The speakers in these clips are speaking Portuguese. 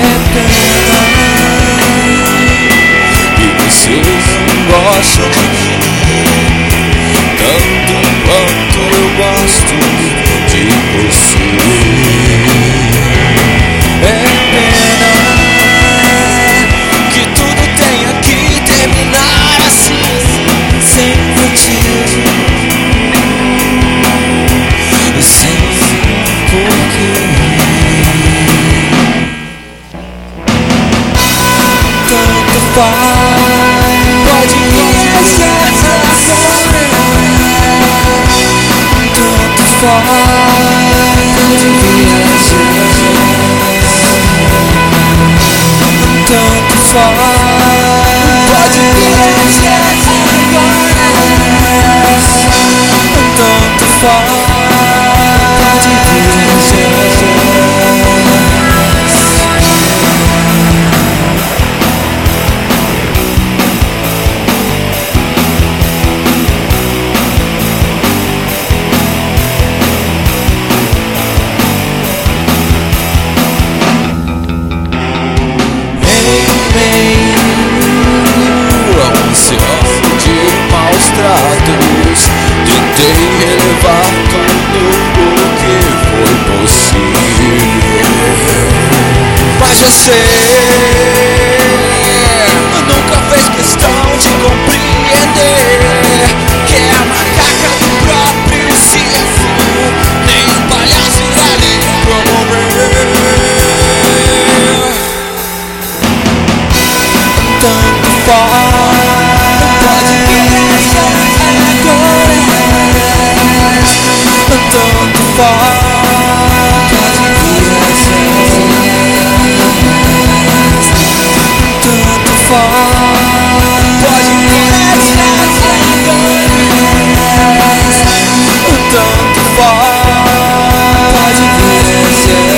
pena que você não gosta de mim tanto quanto eu gosto de você. É pena que tudo tenha que terminar assim, sem motivo, sem porquê. Tanto faz, pode viajar agora. Tanto faz, pode viajar. Tanto faz, pode viajar agora. Tanto faz, pode viajar. Tentei relevar tudo o que foi possível, mas você nunca fez questão de compreender que é a macaca do próprio circo, nem um palhaço irá lhe promover. Tanto faz, pode viajar agora. Tanto faz, pode viajar. Tanto faz, pode viajar agora. Tanto faz, pode viajar.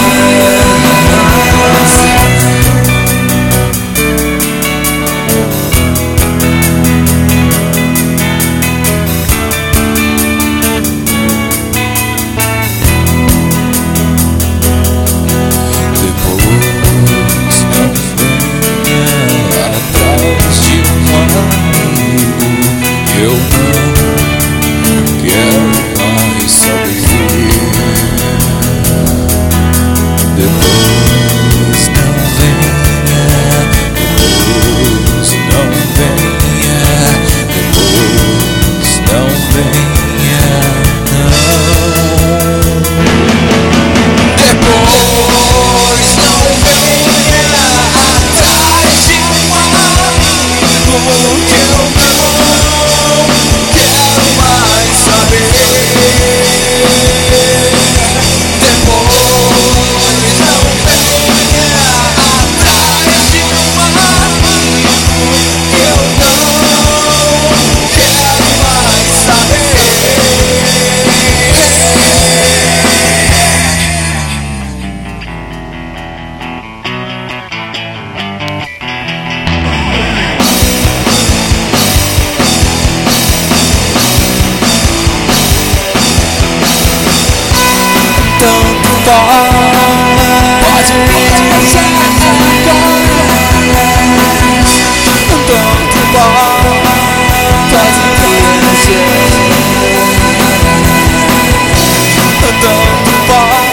Eu não quero mais saber. Depois não venha, depois não venha, depois não venha, não. Depois não venha atrás de um amigo que eu não quero mais saber. Depois não venha atrás de um amigo que eu não quero mais saber. Tanto faz, pode viajar agora. Tanto faz, pode viajar. Tanto faz.